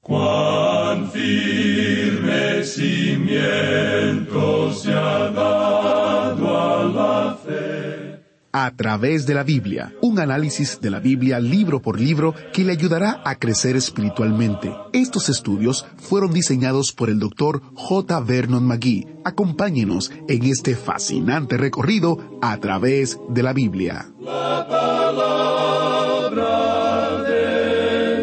Cuán firme cimiento se ha dado a la fe. A través de la Biblia, un análisis de la Biblia libro por libro que le ayudará a crecer espiritualmente. Estos estudios fueron diseñados por el Dr. J. Vernon McGee. Acompáñenos en este fascinante recorrido a través de la Biblia. La palabra de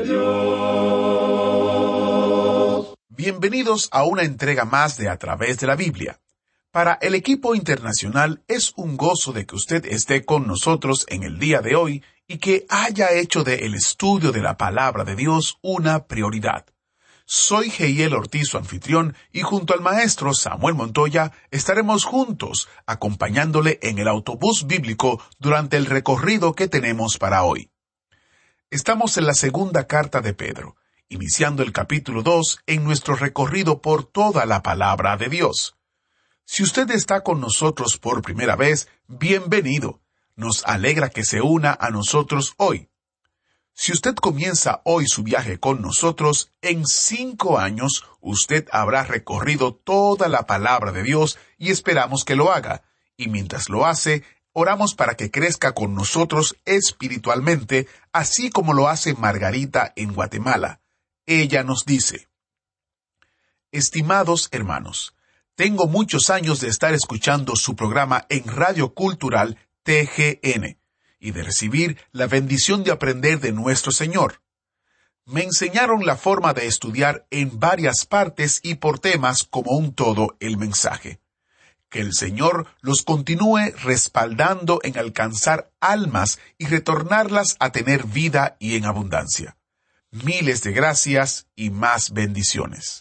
Dios. Bienvenidos a una entrega más de A través de la Biblia. Para el equipo internacional es un gozo de que usted esté con nosotros en el día de hoy y que haya hecho del estudio de la palabra de Dios una prioridad. Soy Heiel Ortiz, su anfitrión, y junto al maestro Samuel Montoya estaremos juntos acompañándole en el autobús bíblico durante el recorrido que tenemos para hoy. Estamos en la segunda carta de Pedro, iniciando el capítulo 2 en nuestro recorrido por toda la palabra de Dios. Si usted está con nosotros por primera vez, bienvenido. Nos alegra que se una a nosotros hoy. Si usted comienza hoy su viaje con nosotros, en 5 años usted habrá recorrido toda la palabra de Dios y esperamos que lo haga. Y mientras lo hace, oramos para que crezca con nosotros espiritualmente, así como lo hace Margarita en Guatemala. Ella nos dice: Estimados hermanos, tengo muchos años de estar escuchando su programa en Radio Cultural TGN y de recibir la bendición de aprender de nuestro Señor. Me enseñaron la forma de estudiar en varias partes y por temas como un todo el mensaje. Que el Señor los continúe respaldando en alcanzar almas y retornarlas a tener vida y en abundancia. Miles de gracias y más bendiciones.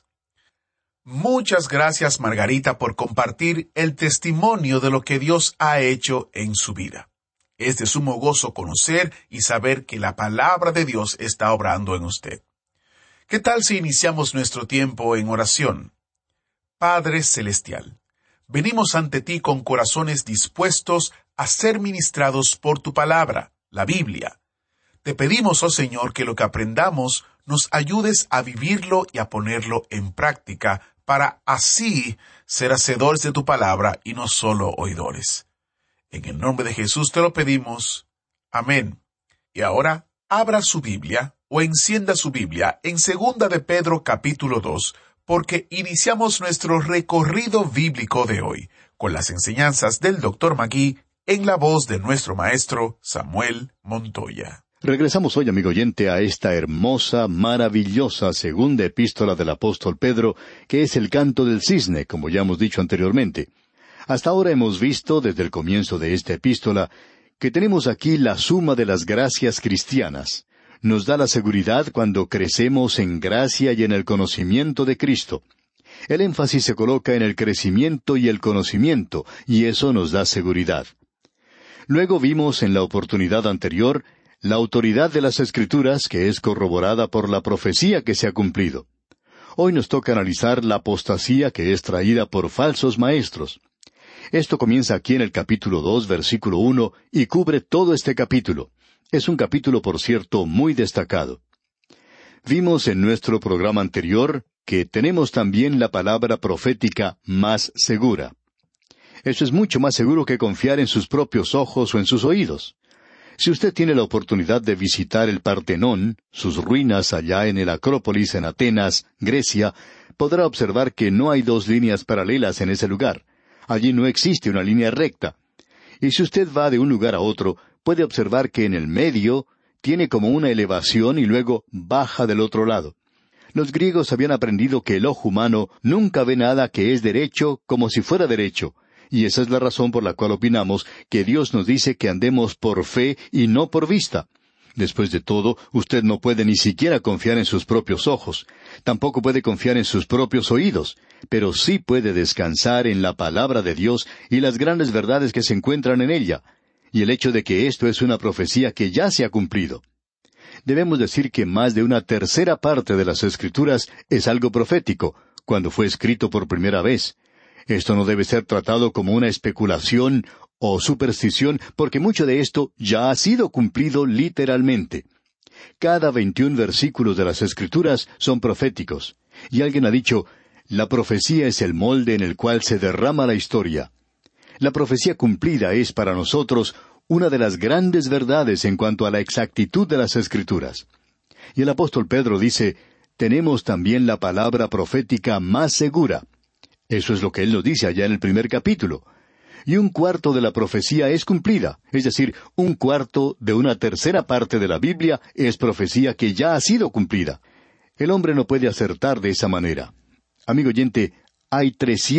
Muchas gracias, Margarita, por compartir el testimonio de lo que Dios ha hecho en su vida. Es de sumo gozo conocer y saber que la palabra de Dios está obrando en usted. ¿Qué tal si iniciamos nuestro tiempo en oración? Padre Celestial, venimos ante ti con corazones dispuestos a ser ministrados por tu palabra, la Biblia. Te pedimos, oh Señor, que lo que aprendamos nos ayudes a vivirlo y a ponerlo en práctica, para así ser hacedores de tu palabra y no solo oidores. En el nombre de Jesús te lo pedimos. Amén. Y ahora, abra su Biblia o encienda su Biblia en 2 de Pedro capítulo 2, porque iniciamos nuestro recorrido bíblico de hoy, con las enseñanzas del Dr. McGee en la voz de nuestro maestro Samuel Montoya. Regresamos hoy, amigo oyente, a esta hermosa, maravillosa segunda epístola del apóstol Pedro, que es el canto del cisne, como ya hemos dicho anteriormente. Hasta ahora hemos visto, desde el comienzo de esta epístola, que tenemos aquí la suma de las gracias cristianas. Nos da la seguridad cuando crecemos en gracia y en el conocimiento de Cristo. El énfasis se coloca en el crecimiento y el conocimiento, y eso nos da seguridad. Luego vimos en la oportunidad anterior la autoridad de las Escrituras, que es corroborada por la profecía que se ha cumplido. Hoy nos toca analizar la apostasía que es traída por falsos maestros. Esto comienza aquí en el capítulo 2, versículo 1, y cubre todo este capítulo. Es un capítulo, por cierto, muy destacado. Vimos en nuestro programa anterior que tenemos también la palabra profética más segura. Eso es mucho más seguro que confiar en sus propios ojos o en sus oídos. Si usted tiene la oportunidad de visitar el Partenón, sus ruinas allá en el Acrópolis en Atenas, Grecia, podrá observar que no hay 2 líneas paralelas en ese lugar. Allí no existe una línea recta. Y si usted va de un lugar a otro, puede observar que en el medio tiene como una elevación y luego baja del otro lado. Los griegos habían aprendido que el ojo humano nunca ve nada que es derecho como si fuera derecho. Y esa es la razón por la cual opinamos que Dios nos dice que andemos por fe y no por vista. Después de todo, usted no puede ni siquiera confiar en sus propios ojos. Tampoco puede confiar en sus propios oídos. Pero sí puede descansar en la palabra de Dios y las grandes verdades que se encuentran en ella. Y el hecho de que esto es una profecía que ya se ha cumplido. Debemos decir que más de 1/3 parte de las Escrituras es algo profético, cuando fue escrito por primera vez. Esto no debe ser tratado como una especulación o superstición, porque mucho de esto ya ha sido cumplido literalmente. Cada 21 versículos de las Escrituras son proféticos. Y alguien ha dicho, la profecía es el molde en el cual se derrama la historia. La profecía cumplida es para nosotros una de las grandes verdades en cuanto a la exactitud de las Escrituras. Y el apóstol Pedro dice, tenemos también la palabra profética más segura. Eso es lo que él nos dice allá en el primer capítulo. Y 1/4 de la profecía es cumplida, es decir, 1/4 de una tercera parte de la Biblia es profecía que ya ha sido cumplida. El hombre no puede acertar de esa manera. Amigo oyente, hay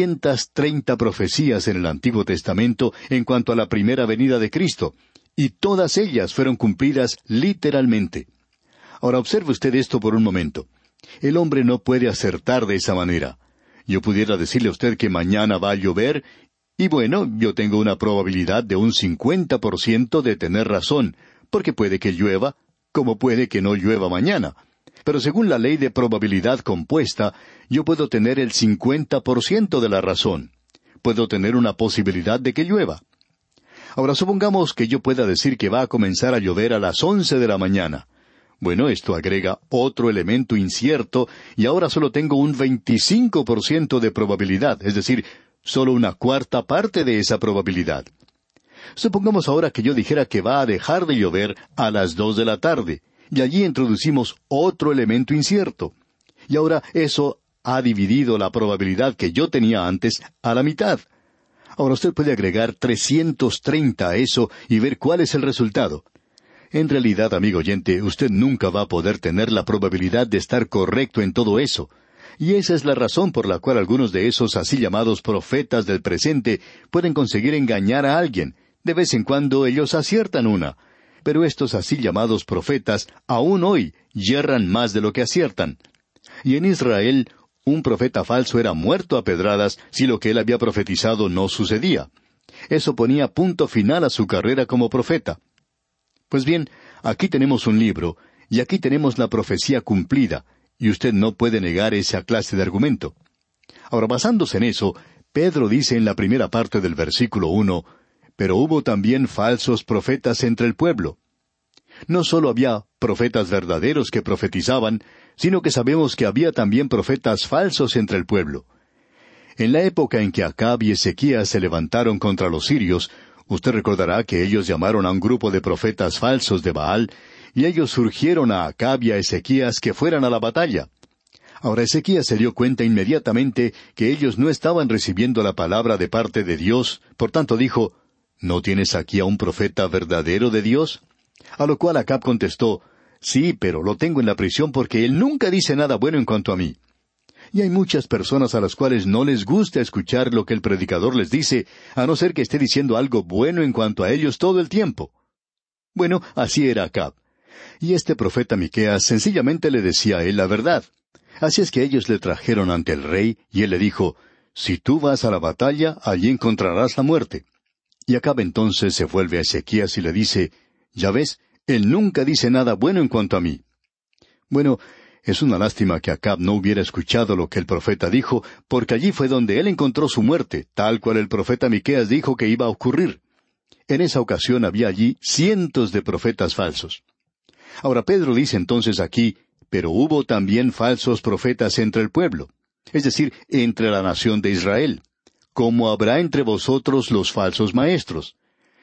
330 profecías en el Antiguo Testamento en cuanto a la primera venida de Cristo, y todas ellas fueron cumplidas literalmente. Ahora observe usted esto por un momento. El hombre no puede acertar de esa manera. Yo pudiera decirle a usted que mañana va a llover, y bueno, yo tengo una probabilidad de un 50% de tener razón, porque puede que llueva, como puede que no llueva mañana. Pero según la ley de probabilidad compuesta, yo puedo tener el 50% de la razón. Puedo tener una posibilidad de que llueva. Ahora supongamos que yo pueda decir que va a comenzar a llover a las 11 de la mañana. Bueno, esto agrega otro elemento incierto, y ahora solo tengo un 25% de probabilidad, es decir, solo 1/4 parte de esa probabilidad. Supongamos ahora que yo dijera que va a dejar de llover a las 2 de la tarde, y allí introducimos otro elemento incierto. Y ahora eso ha dividido la probabilidad que yo tenía antes a la mitad. Ahora usted puede agregar 330 a eso y ver cuál es el resultado. En realidad, amigo oyente, usted nunca va a poder tener la probabilidad de estar correcto en todo eso. Y esa es la razón por la cual algunos de esos así llamados profetas del presente pueden conseguir engañar a alguien. De vez en cuando ellos aciertan una. Pero estos así llamados profetas, aún hoy, yerran más de lo que aciertan. Y en Israel, un profeta falso era muerto a pedradas si lo que él había profetizado no sucedía. Eso ponía punto final a su carrera como profeta. Pues bien, aquí tenemos un libro, y aquí tenemos la profecía cumplida, y usted no puede negar esa clase de argumento. Ahora, basándose en eso, Pedro dice en la primera parte del versículo 1, pero hubo también falsos profetas entre el pueblo. No solo había profetas verdaderos que profetizaban, sino que sabemos que había también profetas falsos entre el pueblo. En la época en que Acab y Ezequías se levantaron contra los sirios, usted recordará que ellos llamaron a un grupo de profetas falsos de Baal, y ellos surgieron a Acab y a Ezequías que fueran a la batalla. Ahora Ezequías se dio cuenta inmediatamente que ellos no estaban recibiendo la palabra de parte de Dios, por tanto dijo, ¿no tienes aquí a un profeta verdadero de Dios? A lo cual Acab contestó, sí, pero lo tengo en la prisión porque él nunca dice nada bueno en cuanto a mí. Y hay muchas personas a las cuales no les gusta escuchar lo que el predicador les dice, a no ser que esté diciendo algo bueno en cuanto a ellos todo el tiempo. Bueno, así era Acab. Y este profeta Miqueas sencillamente le decía a él la verdad. Así es que ellos le trajeron ante el rey, y él le dijo, si tú vas a la batalla, allí encontrarás la muerte. Y Acab entonces se vuelve a Ezequías y le dice, ya ves, él nunca dice nada bueno en cuanto a mí. Bueno, es una lástima que Acab no hubiera escuchado lo que el profeta dijo, porque allí fue donde él encontró su muerte, tal cual el profeta Miqueas dijo que iba a ocurrir. En esa ocasión había allí cientos de profetas falsos. Ahora Pedro dice entonces aquí, pero hubo también falsos profetas entre el pueblo, es decir, entre la nación de Israel, como habrá entre vosotros los falsos maestros.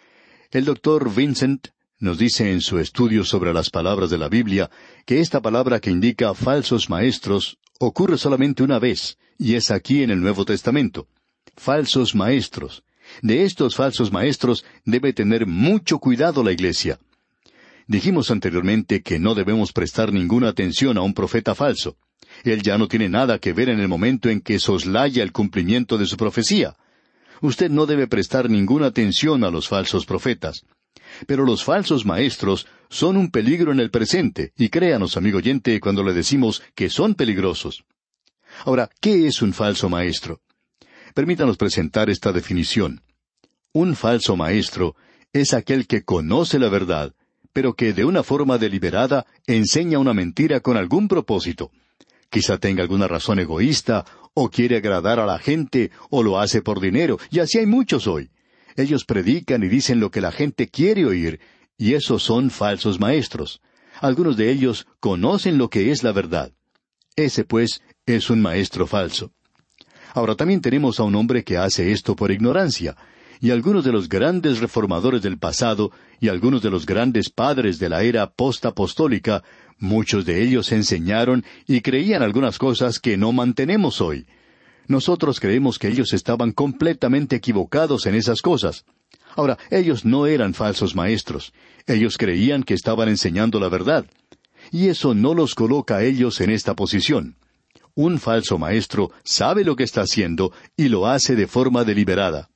El doctor Vincent nos dice en su estudio sobre las palabras de la Biblia que esta palabra que indica falsos maestros ocurre solamente una vez, y es aquí en el Nuevo Testamento. Falsos maestros. De estos falsos maestros debe tener mucho cuidado la Iglesia. Dijimos anteriormente que no debemos prestar ninguna atención a un profeta falso. Él ya no tiene nada que ver en el momento en que soslaya el cumplimiento de su profecía. Usted no debe prestar ninguna atención a los falsos profetas. Pero los falsos maestros son un peligro en el presente, y créanos, amigo oyente, cuando le decimos que son peligrosos. Ahora, ¿qué es un falso maestro? Permítanos presentar esta definición. Un falso maestro es aquel que conoce la verdad, pero que de una forma deliberada enseña una mentira con algún propósito. Quizá tenga alguna razón egoísta, o quiere agradar a la gente, o lo hace por dinero, y así hay muchos hoy. Ellos predican y dicen lo que la gente quiere oír, y esos son falsos maestros. Algunos de ellos conocen lo que es la verdad. Ese, pues, es un maestro falso. Ahora también tenemos a un hombre que hace esto por ignorancia, y algunos de los grandes reformadores del pasado y algunos de los grandes padres de la era postapostólica, muchos de ellos enseñaron y creían algunas cosas que no mantenemos hoy. Nosotros creemos que ellos estaban completamente equivocados en esas cosas. Ahora, ellos no eran falsos maestros. Ellos creían que estaban enseñando la verdad. Y eso no los coloca a ellos en esta posición. Un falso maestro sabe lo que está haciendo y lo hace de forma deliberada.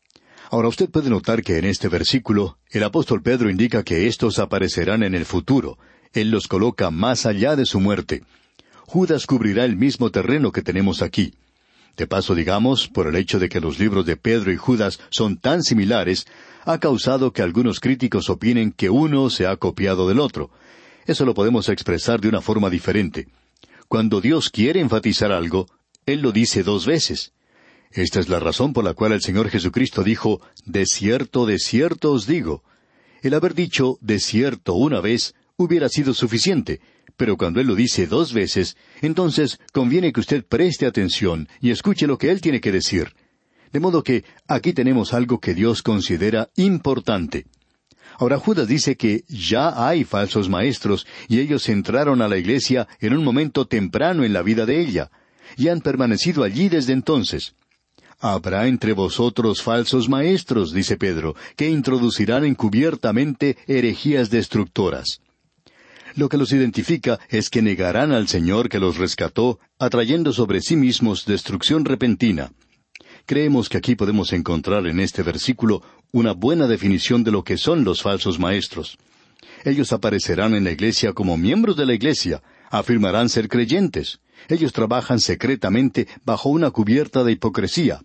Ahora usted puede notar que en este versículo el apóstol Pedro indica que estos aparecerán en el futuro. Él los coloca más allá de su muerte. Judas cubrirá el mismo terreno que tenemos aquí. De paso, digamos, por el hecho de que los libros de Pedro y Judas son tan similares, ha causado que algunos críticos opinen que uno se ha copiado del otro. Eso lo podemos expresar de una forma diferente. Cuando Dios quiere enfatizar algo, Él lo dice 2 veces. Esta es la razón por la cual el Señor Jesucristo dijo, de cierto os digo. El haber dicho de cierto una vez hubiera sido suficiente, pero cuando Él lo dice 2 veces, entonces conviene que usted preste atención y escuche lo que Él tiene que decir. De modo que aquí tenemos algo que Dios considera importante. Ahora Judas dice que ya hay falsos maestros y ellos entraron a la iglesia en un momento temprano en la vida de ella, y han permanecido allí desde entonces. Habrá entre vosotros falsos maestros, dice Pedro, que introducirán encubiertamente herejías destructoras. Lo que los identifica es que negarán al Señor que los rescató, atrayendo sobre sí mismos destrucción repentina. Creemos que aquí podemos encontrar en este versículo una buena definición de lo que son los falsos maestros. Ellos aparecerán en la iglesia como miembros de la iglesia, afirmarán ser creyentes. Ellos trabajan secretamente bajo una cubierta de hipocresía.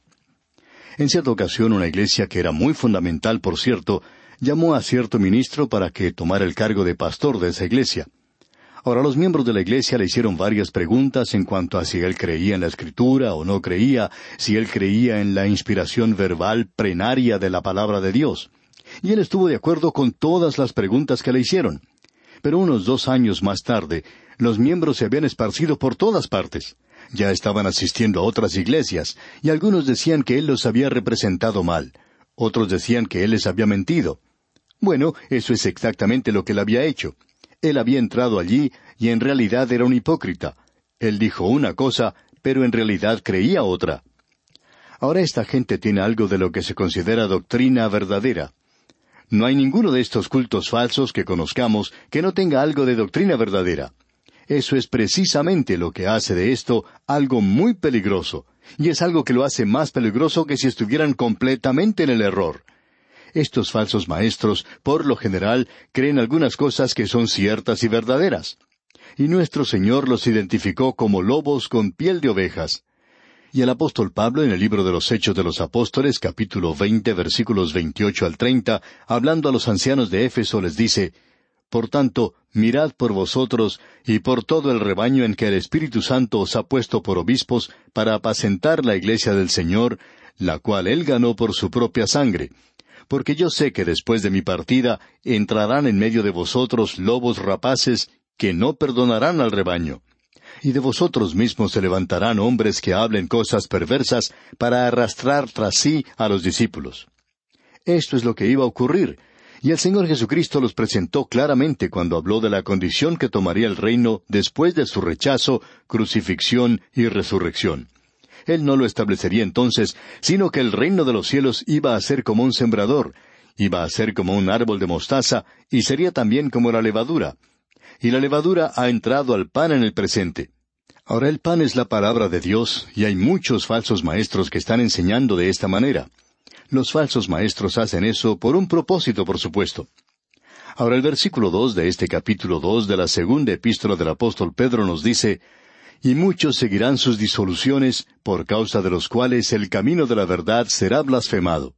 En cierta ocasión una iglesia que era muy fundamental, por cierto, llamó a cierto ministro para que tomara el cargo de pastor de esa iglesia. Ahora los miembros de la iglesia le hicieron varias preguntas en cuanto a si él creía en la Escritura o no creía, si él creía en la inspiración verbal plenaria de la palabra de Dios. Y él estuvo de acuerdo con todas las preguntas que le hicieron. Pero unos 2 años más tarde, los miembros se habían esparcido por todas partes. Ya estaban asistiendo a otras iglesias, y algunos decían que él los había representado mal. Otros decían que él les había mentido. Bueno, eso es exactamente lo que él había hecho. Él había entrado allí y en realidad era un hipócrita. Él dijo una cosa, pero en realidad creía otra. Ahora esta gente tiene algo de lo que se considera doctrina verdadera. No hay ninguno de estos cultos falsos que conozcamos que no tenga algo de doctrina verdadera. Eso es precisamente lo que hace de esto algo muy peligroso, y es algo que lo hace más peligroso que si estuvieran completamente en el error. Estos falsos maestros, por lo general, creen algunas cosas que son ciertas y verdaderas. Y nuestro Señor los identificó como lobos con piel de ovejas. Y el apóstol Pablo, en el libro de los Hechos de los Apóstoles, capítulo 20, versículos 28 al 30, hablando a los ancianos de Éfeso, les dice, Por tanto, mirad por vosotros y por todo el rebaño en que el Espíritu Santo os ha puesto por obispos para apacentar la iglesia del Señor, la cual Él ganó por su propia sangre. Porque yo sé que después de mi partida entrarán en medio de vosotros lobos rapaces que no perdonarán al rebaño. Y de vosotros mismos se levantarán hombres que hablen cosas perversas para arrastrar tras sí a los discípulos. Esto es lo que iba a ocurrir, y el Señor Jesucristo los presentó claramente cuando habló de la condición que tomaría el reino después de su rechazo, crucifixión y resurrección. Él no lo establecería entonces, sino que el reino de los cielos iba a ser como un sembrador, iba a ser como un árbol de mostaza, y sería también como la levadura. Y la levadura ha entrado al pan en el presente. Ahora el pan es la palabra de Dios, y hay muchos falsos maestros que están enseñando de esta manera. Los falsos maestros hacen eso por un propósito, por supuesto. Ahora el versículo 2 de este capítulo 2 de la segunda epístola del apóstol Pedro nos dice, Y muchos seguirán sus disoluciones, por causa de los cuales el camino de la verdad será blasfemado.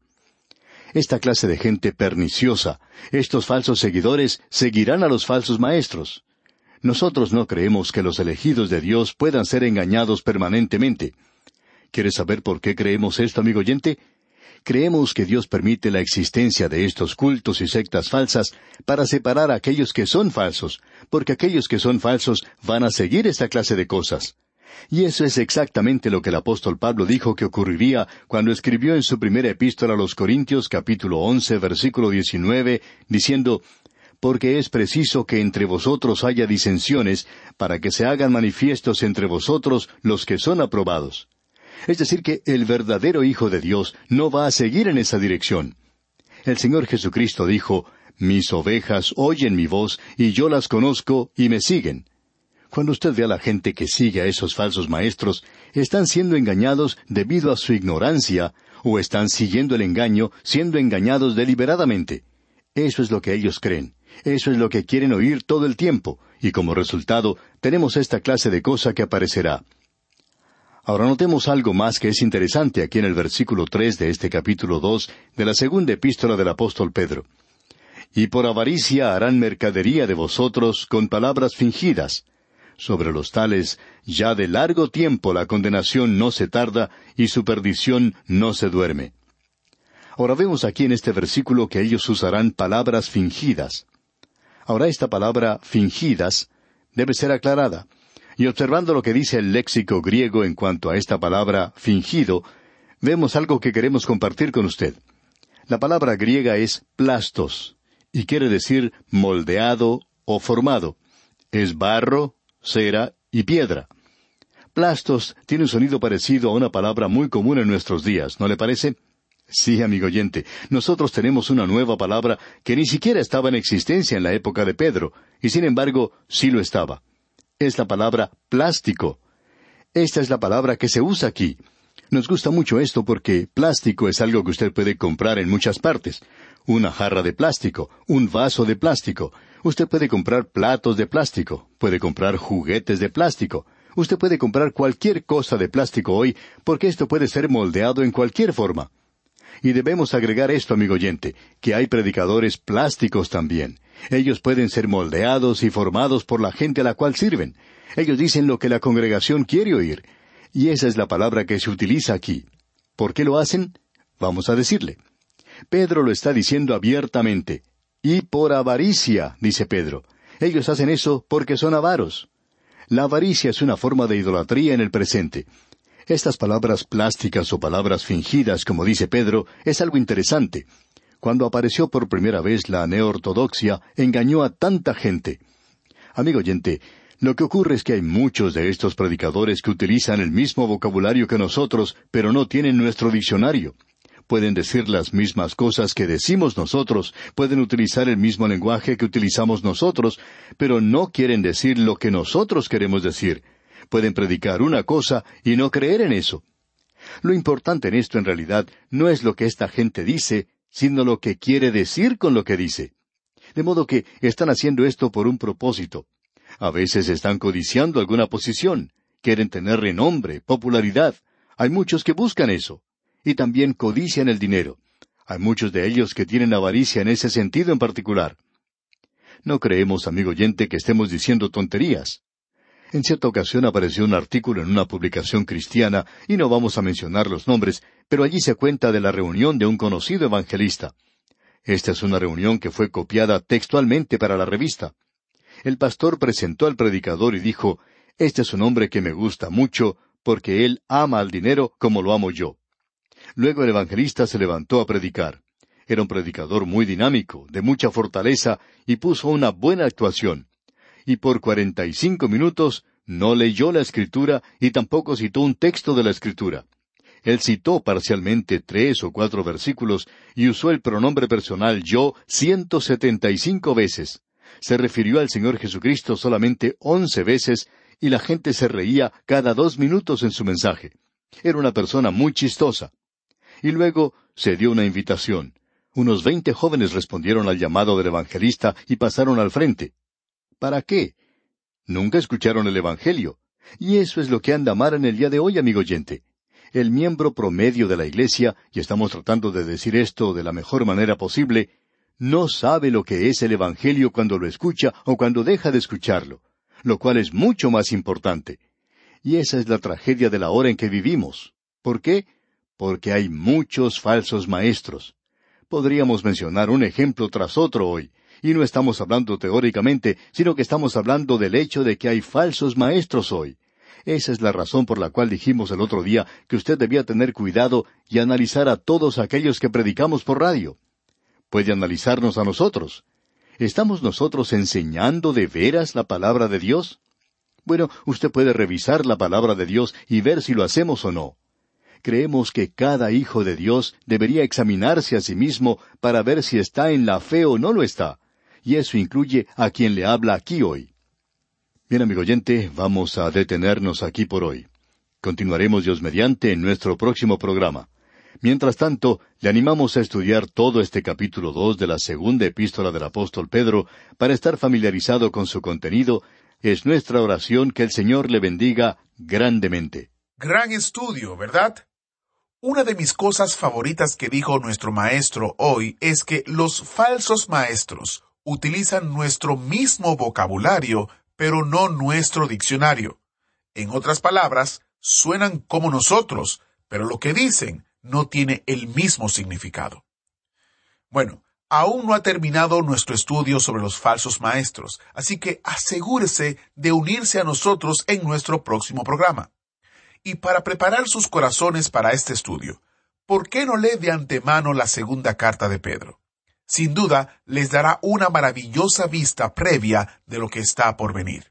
Esta clase de gente perniciosa, estos falsos seguidores, seguirán a los falsos maestros. Nosotros no creemos que los elegidos de Dios puedan ser engañados permanentemente. ¿Quieres saber por qué creemos esto, amigo oyente? Creemos que Dios permite la existencia de estos cultos y sectas falsas para separar a aquellos que son falsos, porque aquellos que son falsos van a seguir esta clase de cosas. Y eso es exactamente lo que el apóstol Pablo dijo que ocurriría cuando escribió en su primera epístola a los Corintios, capítulo 11, versículo 19, diciendo, «Porque es preciso que entre vosotros haya disensiones, para que se hagan manifiestos entre vosotros los que son aprobados». Es decir, que el verdadero Hijo de Dios no va a seguir en esa dirección. El Señor Jesucristo dijo, «Mis ovejas oyen mi voz, y yo las conozco, y me siguen». Cuando usted ve a la gente que sigue a esos falsos maestros, están siendo engañados debido a su ignorancia, o están siguiendo el engaño, siendo engañados deliberadamente. Eso es lo que ellos creen. Eso es lo que quieren oír todo el tiempo, y como resultado, tenemos esta clase de cosa que aparecerá. Ahora notemos algo más que es interesante aquí en el versículo 3 de este capítulo 2 de la segunda epístola del apóstol Pedro. «Y por avaricia harán mercadería de vosotros con palabras fingidas. Sobre los tales, ya de largo tiempo la condenación no se tarda, y su perdición no se duerme». Ahora vemos aquí en este versículo que ellos usarán palabras fingidas. Ahora esta palabra fingidas debe ser aclarada. Y observando lo que dice el léxico griego en cuanto a esta palabra fingido, vemos algo que queremos compartir con usted. La palabra griega es plastos, y quiere decir moldeado o formado. Es barro, cera y piedra. Plastos tiene un sonido parecido a una palabra muy común en nuestros días, ¿no le parece? Sí, amigo oyente, nosotros tenemos una nueva palabra que ni siquiera estaba en existencia en la época de Pedro, y sin embargo sí lo estaba. Es la palabra plástico. Esta es la palabra que se usa aquí. Nos gusta mucho esto porque plástico es algo que usted puede comprar en muchas partes. Una jarra de plástico, un vaso de plástico. Usted puede comprar platos de plástico, puede comprar juguetes de plástico. Usted puede comprar cualquier cosa de plástico hoy porque esto puede ser moldeado en cualquier forma. Y debemos agregar esto, amigo oyente, que hay predicadores plásticos también. Ellos pueden ser moldeados y formados por la gente a la cual sirven. Ellos dicen lo que la congregación quiere oír. Y esa es la palabra que se utiliza aquí. ¿Por qué lo hacen? Vamos a decirle. Pedro lo está diciendo abiertamente. Y por avaricia, dice Pedro. Ellos hacen eso porque son avaros. La avaricia es una forma de idolatría en el presente. Estas palabras plásticas o palabras fingidas, como dice Pedro, es algo interesante. Cuando apareció por primera vez la neortodoxia, engañó a tanta gente. Amigo oyente, lo que ocurre es que hay muchos de estos predicadores que utilizan el mismo vocabulario que nosotros, pero no tienen nuestro diccionario. Pueden decir las mismas cosas que decimos nosotros, pueden utilizar el mismo lenguaje que utilizamos nosotros, pero no quieren decir lo que nosotros queremos decir. Pueden predicar una cosa y no creer en eso. Lo importante en esto en realidad no es lo que esta gente dice, sino lo que quiere decir con lo que dice. De modo que están haciendo esto por un propósito. A veces están codiciando alguna posición, quieren tener renombre, popularidad. Hay muchos que buscan eso. Y también codician el dinero. Hay muchos de ellos que tienen avaricia en ese sentido en particular. No creemos, amigo oyente, que estemos diciendo tonterías. En cierta ocasión apareció un artículo en una publicación cristiana, y no vamos a mencionar los nombres, pero allí se cuenta de la reunión de un conocido evangelista. Esta es una reunión que fue copiada textualmente para la revista. El pastor presentó al predicador y dijo, «Este es un hombre que me gusta mucho, porque él ama al dinero como lo amo yo». Luego el evangelista se levantó a predicar. Era un predicador muy dinámico, de mucha fortaleza, y puso una buena actuación. Y por 45 minutos no leyó la Escritura y tampoco citó un texto de la Escritura. Él citó parcialmente 3 o 4 versículos y usó el pronombre personal yo 175 veces. Se refirió al Señor Jesucristo solamente 11 veces y la gente se reía cada 2 minutos en su mensaje. Era una persona muy chistosa. Y luego se dio una invitación. Unos 20 jóvenes respondieron al llamado del evangelista y pasaron al frente. ¿Para qué? Nunca escucharon el Evangelio. Y eso es lo que anda mal en el día de hoy, amigo oyente. El miembro promedio de la iglesia, y estamos tratando de decir esto de la mejor manera posible, no sabe lo que es el Evangelio cuando lo escucha o cuando deja de escucharlo, lo cual es mucho más importante. Y esa es la tragedia de la hora en que vivimos. ¿Por qué? porque hay muchos falsos maestros. Podríamos mencionar un ejemplo tras otro hoy, y no estamos hablando teóricamente, sino que estamos hablando del hecho de que hay falsos maestros hoy. Esa es la razón por la cual dijimos el otro día que usted debía tener cuidado y analizar a todos aquellos que predicamos por radio. Puede analizarnos a nosotros. ¿Estamos nosotros enseñando de veras la palabra de Dios? Bueno, usted puede revisar la palabra de Dios y ver si lo hacemos o no. Creemos que cada hijo de Dios debería examinarse a sí mismo para ver si está en la fe o no lo está. Y eso incluye a quien le habla aquí hoy. Bien, amigo oyente, vamos a detenernos aquí por hoy. Continuaremos Dios mediante en nuestro próximo programa. Mientras tanto, le animamos a estudiar todo este capítulo 2 de la segunda epístola del apóstol Pedro para estar familiarizado con su contenido. Es nuestra oración que el Señor le bendiga grandemente. Gran estudio, ¿verdad? Una de mis cosas favoritas que dijo nuestro maestro hoy es que los falsos maestros utilizan nuestro mismo vocabulario, pero no nuestro diccionario. En otras palabras, suenan como nosotros, pero lo que dicen no tiene el mismo significado. Bueno, aún no ha terminado nuestro estudio sobre los falsos maestros, así que asegúrese de unirse a nosotros en nuestro próximo programa. Y para preparar sus corazones para este estudio, ¿por qué no lee de antemano la segunda carta de Pedro? Sin duda, les dará una maravillosa vista previa de lo que está por venir.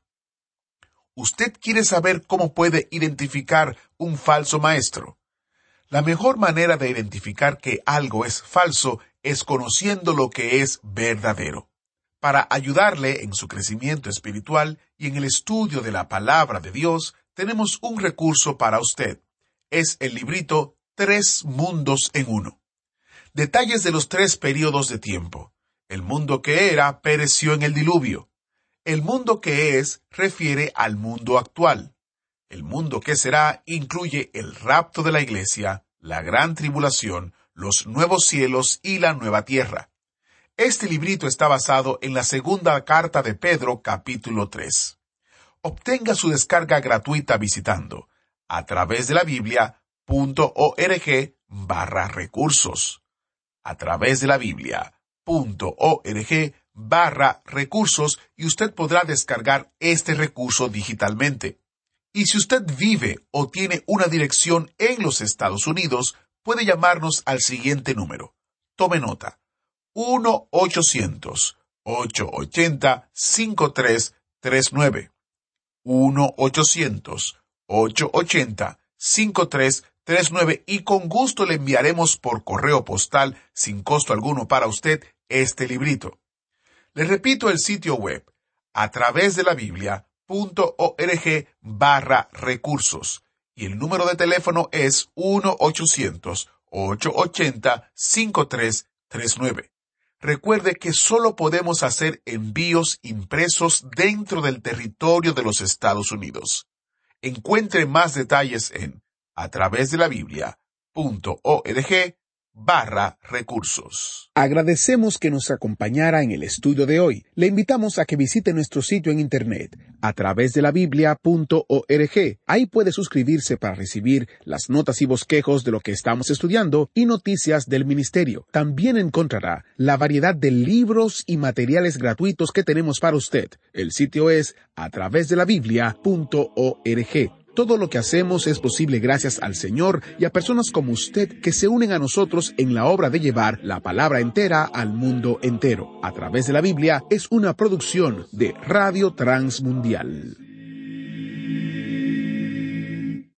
¿Usted quiere saber cómo puede identificar un falso maestro? La mejor manera de identificar que algo es falso es conociendo lo que es verdadero. Para ayudarle en su crecimiento espiritual y en el estudio de la palabra de Dios, tenemos un recurso para usted. Es el librito 3 mundos en uno. Detalles de los 3 períodos de tiempo. El mundo que era pereció en el diluvio. El mundo que es refiere al mundo actual. El mundo que será incluye el rapto de la iglesia, la gran tribulación, los nuevos cielos y la nueva tierra. Este librito está basado en la segunda carta de Pedro, capítulo 3. Obtenga su descarga gratuita visitando a través de la Biblia.org/recursos. A través de la Biblia.org/recursos y usted podrá descargar este recurso digitalmente. Y si usted vive o tiene una dirección en los Estados Unidos, puede llamarnos al siguiente número. Tome nota. 1-800-880-5339. 1-800-880-5339 y con gusto le enviaremos por correo postal sin costo alguno para usted este librito. Le repito el sitio web a través de la Biblia.org/recursos y el número de teléfono es 1-800-880-5339. Recuerde que solo podemos hacer envíos impresos dentro del territorio de los Estados Unidos. Encuentre más detalles en a través de la Biblia.org/recursos. Agradecemos que nos acompañara en el estudio de hoy. Le invitamos a que visite nuestro sitio en internet a través de la Biblia.org. Ahí puede suscribirse para recibir las notas y bosquejos de lo que estamos estudiando y noticias del ministerio. También encontrará la variedad de libros y materiales gratuitos que tenemos para usted. El sitio es a través de la Biblia.org. Todo lo que hacemos es posible gracias al Señor y a personas como usted que se unen a nosotros en la obra de llevar la palabra entera al mundo entero. A través de la Biblia es una producción de Radio Transmundial.